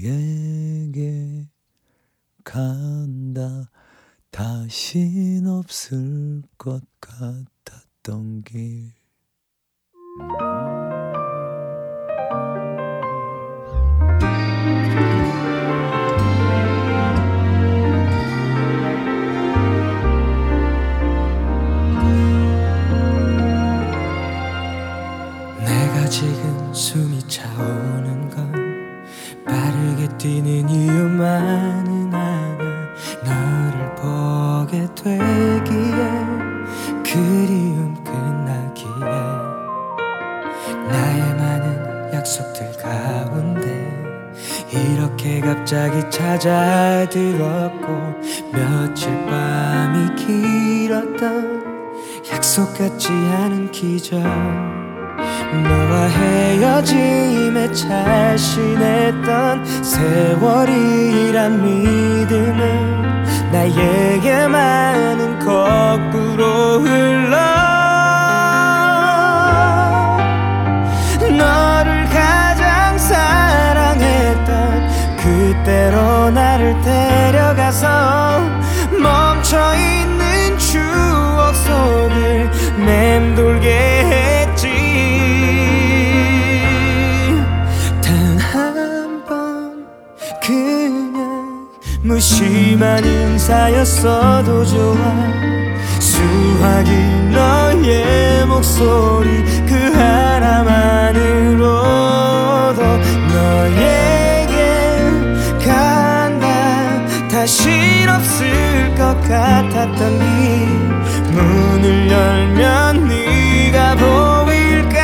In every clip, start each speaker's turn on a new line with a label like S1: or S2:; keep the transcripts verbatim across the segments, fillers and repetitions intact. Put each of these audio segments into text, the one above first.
S1: 너에게 간다. 다신 없을 것 같았던 길.
S2: 내가 지금 숨이 차오는 건 빠르게 뛰는 이유만은 아냐. 너를 보게 되기에, 그리움 끝나기에, 나의 많은 약속들 가운데 이렇게 갑자기 찾아들었고, 며칠 밤이 길었던 약속 같지 않은 기적. 너와 헤어짐에 자신했던 세월이란 믿음은 나에게만은 거꾸로 흘러. 너를 가장 사랑했던 그때로 나를 데려가서 멈춰있는 추억 속을 맴돌게 했지. 그냥 무심한 인사였어도 좋아. 수화기 너의 목소리 그 하나만으로도 너에게 간다. 다신 없을 것 같았던 이 문을 열면 네가 보일까.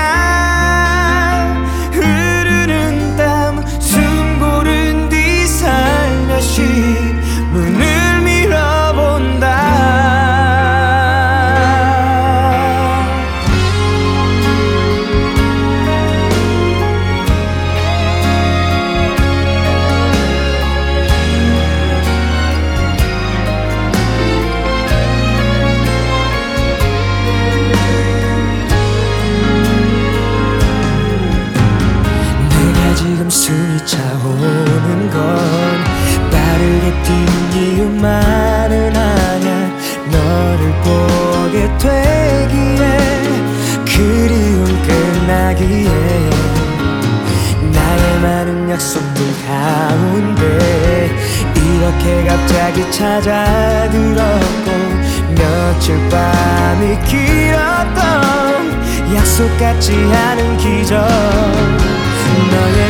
S2: 흐르는 땀 숨 고른 뒤 살며시 문을 밀어본다. 지금 숨이 차오는 건 빠르게 뛴 이유만은 아냐. 너를 보게 되기에, 그리움 끝나기에, 나의 많은 약속들 가운데 이렇게 갑자기 찾아들었고, 며칠 밤이 길었던 약속 같지 않은 기적. 너의